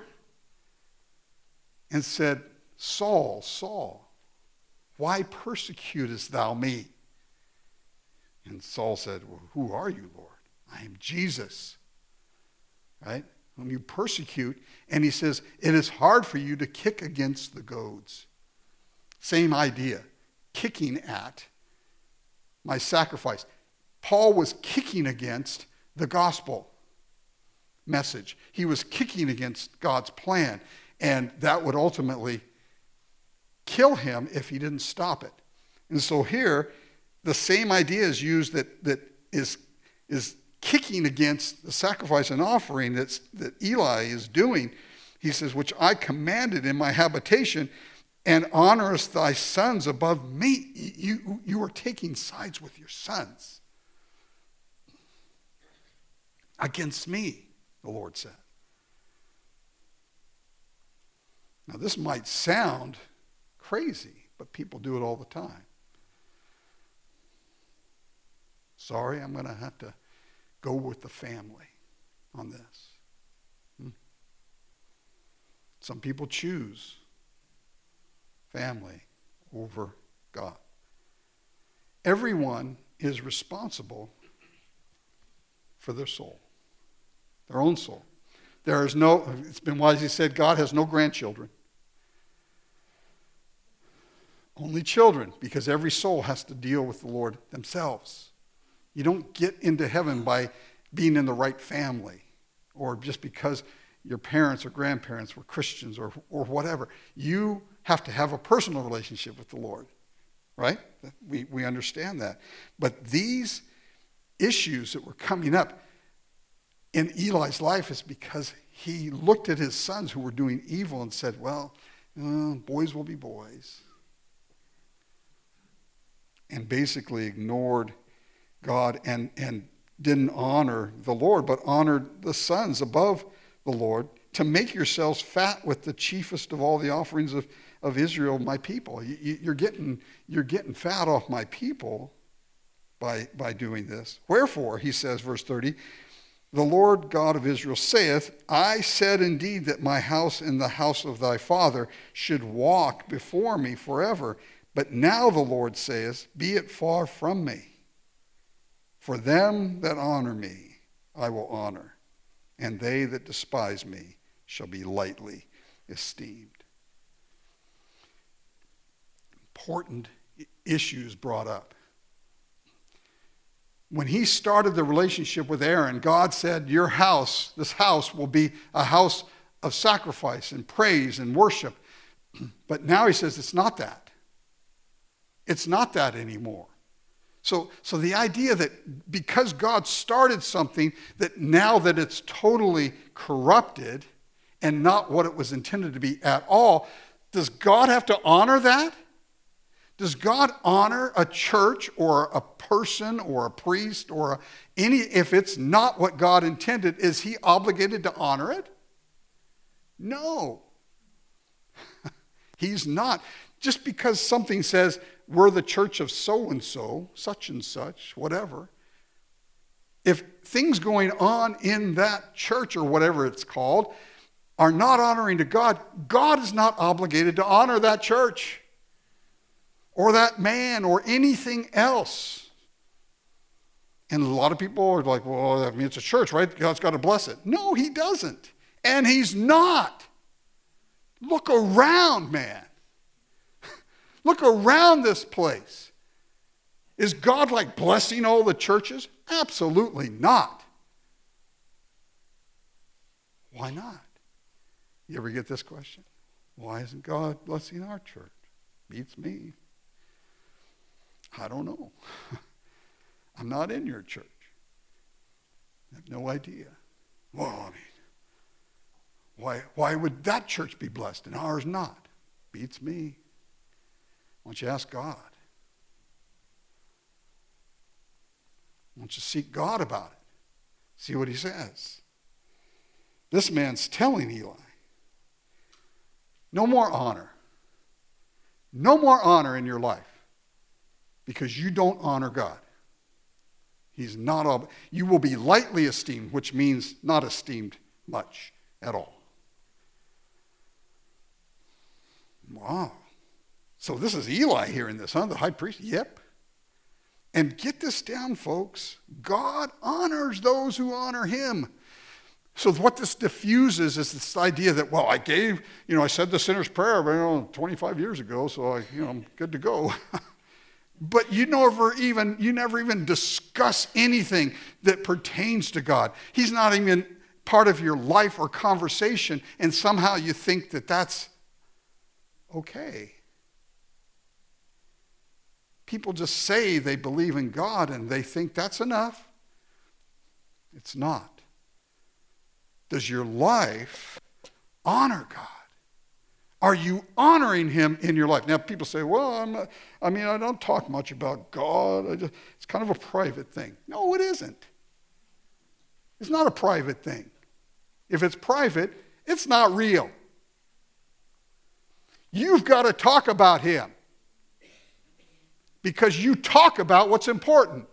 And said, Saul, Saul, why persecutest thou me? And Saul said, well, who are you, Lord? I am Jesus, right? Whom you persecute. And he says, it is hard for you to kick against the goads. Same idea, kicking at my sacrifice. Paul was kicking against the gospel message. He was kicking against God's plan, and that would ultimately kill him if he didn't stop it. And so here, the same idea is used that, that is, is kicking against the sacrifice and offering that's, that Eli is doing. He says, which I commanded in my habitation, and honorest thy sons above me. You, you are taking sides with your sons against me, the Lord said. Now, this might sound crazy, but people do it all the time. Sorry, I'm going to have to go with the family on this. Hmm. Some people choose family over God. Everyone is responsible for their soul, their own soul. There is no, it's been wisely said, God has no grandchildren. Only children, because every soul has to deal with the Lord themselves. You don't get into heaven by being in the right family or just because your parents or grandparents were Christians or, or whatever. You have to have a personal relationship with the Lord, right? We, we understand that. But these issues that were coming up in Eli's life is because he looked at his sons who were doing evil and said, well, uh, boys will be boys. And basically ignored God and, and didn't honor the Lord, but honored the sons above the Lord, to make yourselves fat with the chiefest of all the offerings of, of Israel, my people. You, you're getting, you're getting fat off my people by, by doing this. Wherefore, he says, verse thirty, the Lord God of Israel saith, I said indeed that my house and the house of thy father should walk before me forever. But now the Lord saith, be it far from me. For them that honor me, I will honor, and they that despise me shall be lightly esteemed. Important issues brought up. When he started the relationship with Aaron, God said, your house, this house will be a house of sacrifice and praise and worship. But now he says it's not that. It's not that anymore. So, so the idea that because God started something, that now that it's totally corrupted and not what it was intended to be at all, does God have to honor that? Does God honor a church or a person or a priest or a, any, if it's not what God intended, is he obligated to honor it? No. He's not. Just because something says, we're the church of so-and-so, such and such, whatever. If things going on in that church or whatever it's called are not honoring to God, God is not obligated to honor that church or that man or anything else. And a lot of people are like, well, I mean, it's a church, right? God's got to bless it. No, he doesn't. And he's not. Look around, man. Look around this place. Is God like blessing all the churches? Absolutely not. Why not? You ever get this question? Why isn't God blessing our church? Beats me. I don't know. I'm not in your church. I have no idea. Well, I mean, why, why would that church be blessed and ours not? Beats me. Why don't you ask God? Why don't you seek God about it? See what he says. This man's telling Eli, no more honor. No more honor in your life because you don't honor God. He's not, ob- you will be lightly esteemed, which means not esteemed much at all. Wow. So this is Eli hearing this, huh? The high priest? Yep. And get this down, folks. God honors those who honor him. So what this diffuses is this idea that, well, I gave, you know, I said the sinner's prayer, you know, twenty-five years ago, so I, you know, I'm good to go. But you never even, you never even discuss anything that pertains to God. He's not even part of your life or conversation, and somehow you think that that's okay. People just say they believe in God and they think that's enough. It's not. Does your life honor God? Are you honoring him in your life? Now, people say, well, I'm a, I mean, I don't talk much about God. I just, it's kind of a private thing. No, it isn't. It's not a private thing. If it's private, it's not real. You've got to talk about him because you talk about what's important.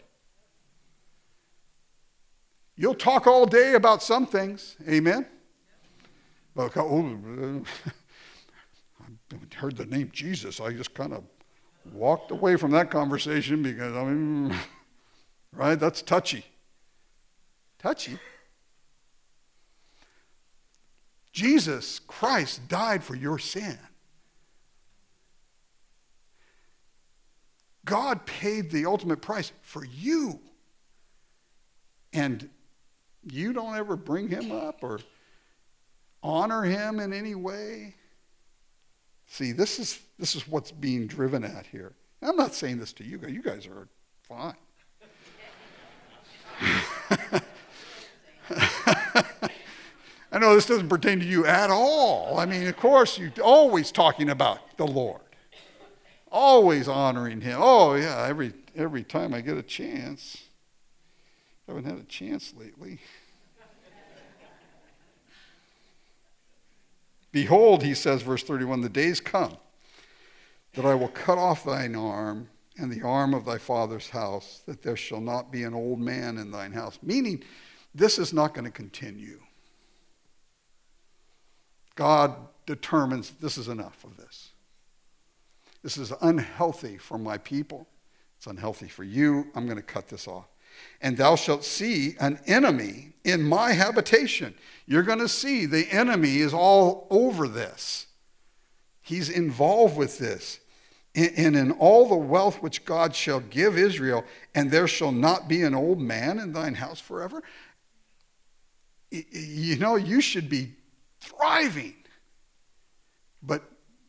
You'll talk all day about some things. Amen? But, oh, I heard the name Jesus. I just kind of walked away from that conversation because, I mean, right? That's touchy. Touchy. Jesus Christ died for your sin. God paid the ultimate price for you. And you don't ever bring him up or honor him in any way. See, this is this is what's being driven at here. And I'm not saying this to you guys. You guys are fine. I know this doesn't pertain to you at all. I mean, of course, you're always talking about the Lord. Always honoring him. Oh, yeah, every every time I get a chance. I haven't had a chance lately. Behold, he says, verse thirty-one, the days come that I will cut off thine arm and the arm of thy father's house, that there shall not be an old man in thine house. Meaning, this is not going to continue. God determines this is enough of this. This is unhealthy for my people. It's unhealthy for you. I'm going to cut this off. And thou shalt see an enemy in my habitation. You're going to see the enemy is all over this. He's involved with this. And in all the wealth which God shall give Israel, and there shall not be an old man in thine house forever. You know, you should be thriving. But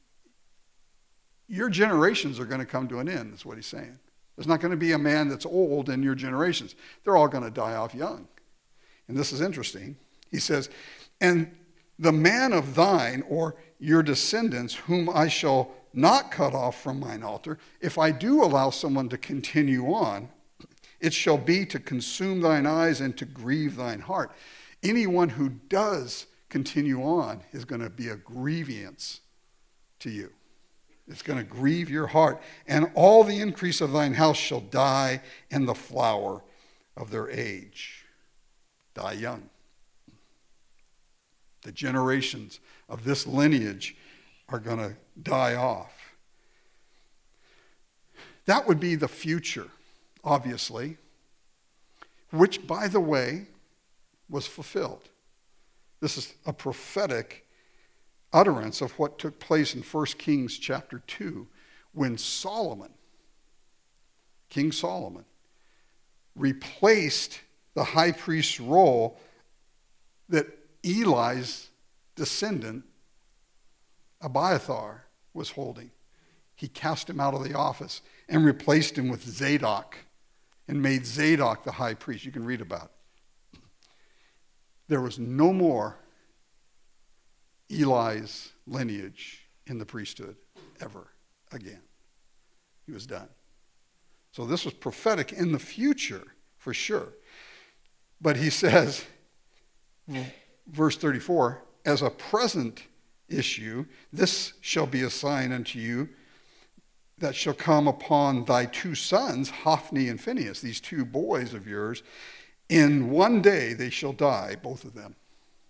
your generations are going to come to an end, is what he's saying. There's not going to be a man that's old in your generations. They're all going to die off young. And this is interesting. He says, and the man of thine, or your descendants, whom I shall not cut off from mine altar, if I do allow someone to continue on, it shall be to consume thine eyes and to grieve thine heart. Anyone who does continue on is going to be a grievance to you. It's going to grieve your heart. And all the increase of thine house shall die in the flower of their age. Die young. The generations of this lineage are going to die off. That would be the future, obviously, which, by the way, was fulfilled. This is a prophetic utterance of what took place in First Kings chapter two, when Solomon, King Solomon, replaced the high priest's role that Eli's descendant, Abiathar, was holding. He cast him out of the office and replaced him with Zadok and made Zadok the high priest. You can read about it. There was no more Eli's lineage in the priesthood ever again. He was done. So this was prophetic in the future for sure. But he says, verse thirty-four, as a present issue, this shall be a sign unto you that shall come upon thy two sons, Hophni and Phinehas, these two boys of yours. In one day they shall die, both of them.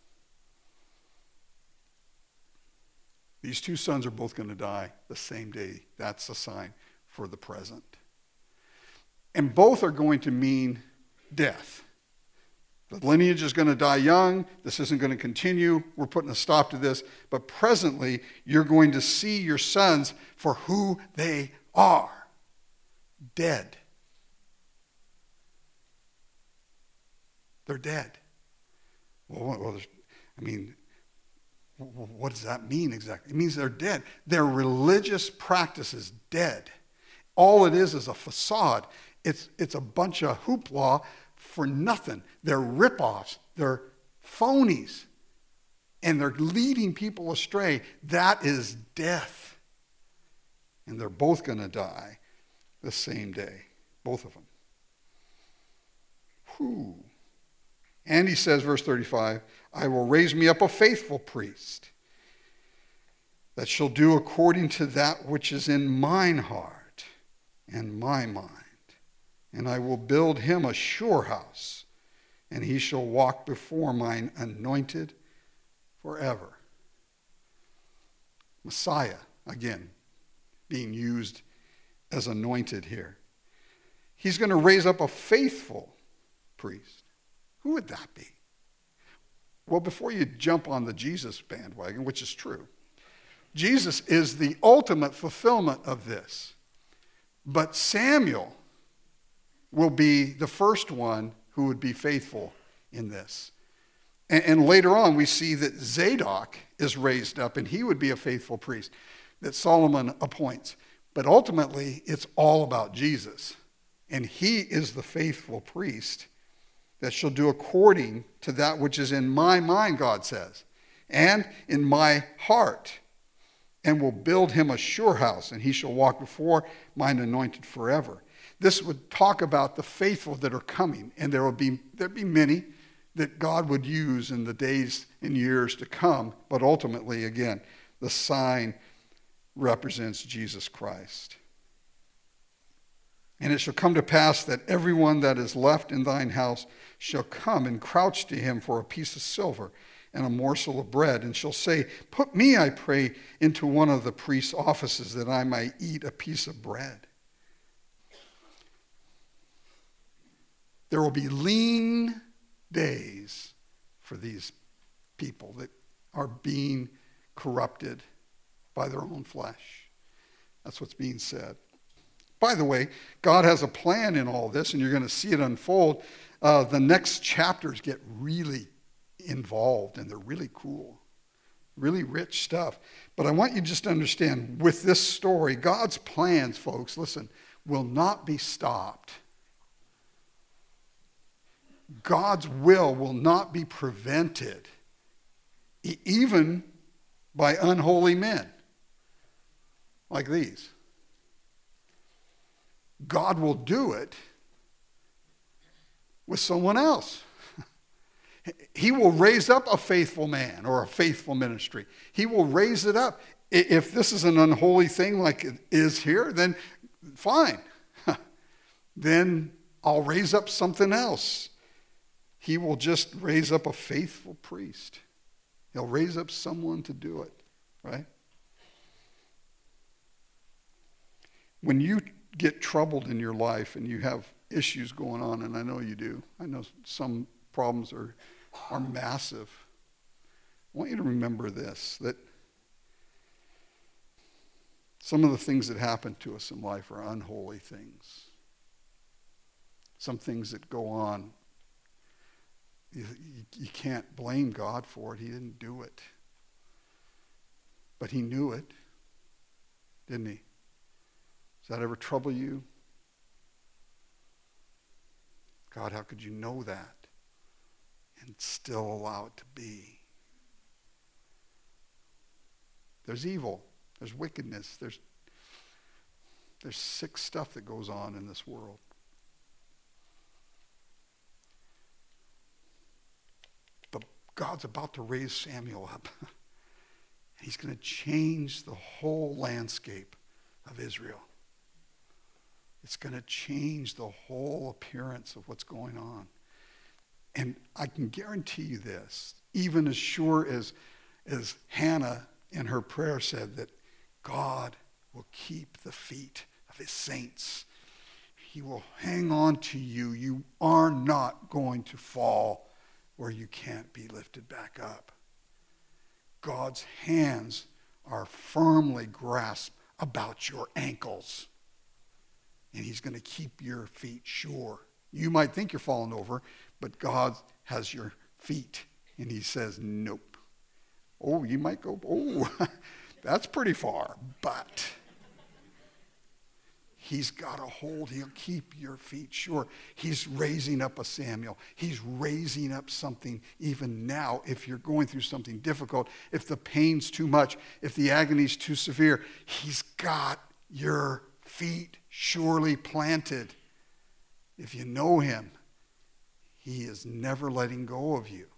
These two sons are both going to die the same day. That's a sign for the present. And both are going to mean death. The lineage is going to die young. This isn't going to continue. We're putting a stop to this. But presently, you're going to see your sons for who they are. Dead. They're dead. Well, well I mean, what does that mean exactly? It means they're dead. Their religious practice is dead. All it is is a facade. It's, it's a bunch of hoopla for nothing. They're rip-offs. They're phonies. And they're leading people astray. That is death. And they're both going to die the same day. Both of them. Whew. And he says, verse thirty-five, I will raise me up a faithful priest that shall do according to that which is in mine heart and my mind. And I will build him a sure house, and he shall walk before mine anointed forever. Messiah, again, being used as anointed here. He's going to raise up a faithful priest. Who would that be? Well, before you jump on the Jesus bandwagon, which is true, Jesus is the ultimate fulfillment of this. But Samuel will be the first one who would be faithful in this. And, and later on, we see that Zadok is raised up, and he would be a faithful priest that Solomon appoints. But ultimately, it's all about Jesus. And he is the faithful priest that shall do according to that which is in my mind, God says, and in my heart, and will build him a sure house, and he shall walk before mine anointed forever. This would talk about the faithful that are coming, and there will be there'd be many that God would use in the days and years to come, but ultimately, again, the sign represents Jesus Christ. And it shall come to pass that everyone that is left in thine house shall come and crouch to him for a piece of silver and a morsel of bread, and shall say, put me, I pray, into one of the priest's offices, that I might eat a piece of bread. There will be lean days for these people that are being corrupted by their own flesh. That's what's being said. By the way, God has a plan in all this, and you're going to see it unfold. Uh, the next chapters get really involved, and they're really cool, really rich stuff. But I want you just to understand, with this story, God's plans, folks, listen, will not be stopped. God's will will not be prevented, e- even by unholy men like these. God will do it with someone else. He will raise up a faithful man or a faithful ministry. He will raise it up. If this is an unholy thing like it is here, then fine. Then I'll raise up something else. He will just raise up a faithful priest. He'll raise up someone to do it, right? When you get troubled in your life and you have issues going on, and I know you do. I know some problems are, are massive. I want you to remember this, that some of the things that happen to us in life are unholy things. Some things that go on, you, you, you can't blame God for it. He didn't do it. But he knew it, didn't he? Does that ever trouble you? God, how could you know that and still allow it to be? There's evil. There's wickedness. There's, there's sick stuff that goes on in this world. God's about to raise Samuel up. And he's going to change the whole landscape of Israel. It's going to change the whole appearance of what's going on. And I can guarantee you this, even as sure as, as Hannah in her prayer said that God will keep the feet of his saints. He will hang on to you. You are not going to fall where you can't be lifted back up. God's hands are firmly grasped about your ankles. And he's going to keep your feet sure. You might think you're falling over, but God has your feet. And he says, nope. Oh, you might go, oh, that's pretty far. But he's got a hold. He'll keep your feet sure. He's raising up a Samuel. He's raising up something even now if you're going through something difficult, if the pain's too much, if the agony's too severe. He's got your feet surely planted. If you know him, he is never letting go of you.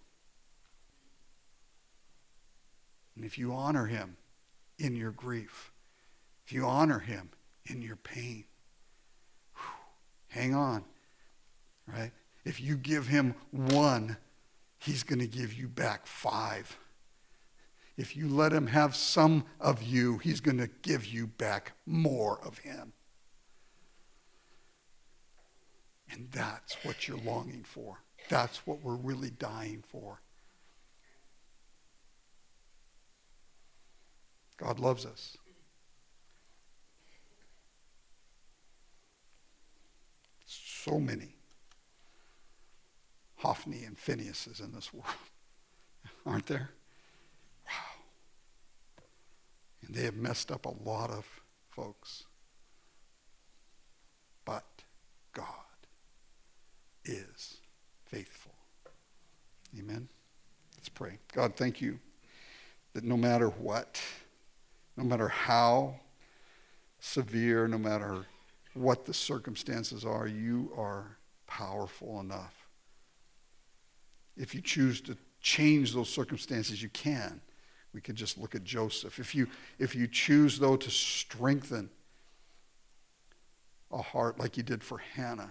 And if you honor him in your grief, if you honor him in your pain, whew, hang on, right? If you give him one, he's going to give you back five. If you let him have some of you, he's going to give you back more of him. And that's what you're longing for. That's what we're really dying for. God loves us. So many Hophni and Phinehas's in this world, aren't there? Wow. And they have messed up a lot of folks. But God is faithful. Amen. Let's pray. God, thank you that no matter what, no matter how severe, no matter what the circumstances are, you are powerful enough. If you choose to change those circumstances, you can. We could just look at Joseph. If you, if you choose, though, to strengthen a heart like you did for Hannah,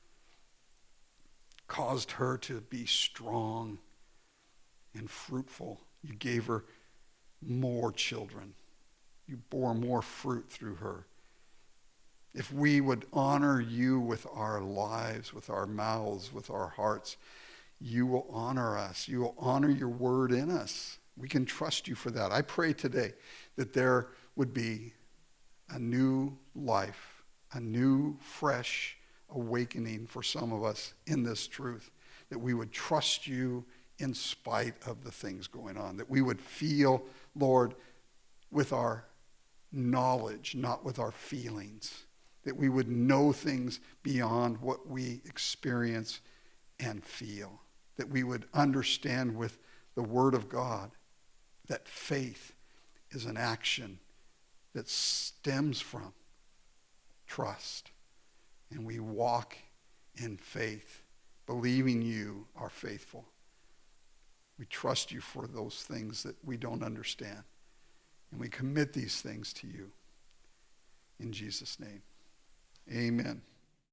caused her to be strong and fruitful. You gave her more children. You bore more fruit through her. If we would honor you with our lives, with our mouths, with our hearts, you will honor us. You will honor your word in us. We can trust you for that. I pray today that there would be a new life, a new, fresh awakening for some of us in this truth, that we would trust you in spite of the things going on, that we would feel, Lord, with our knowledge, not with our feelings, that we would know things beyond what we experience and feel, that we would understand with the Word of God that faith is an action that stems from trust. And we walk in faith, believing you are faithful. We trust you for those things that we don't understand. And we commit these things to you. In Jesus' name, amen.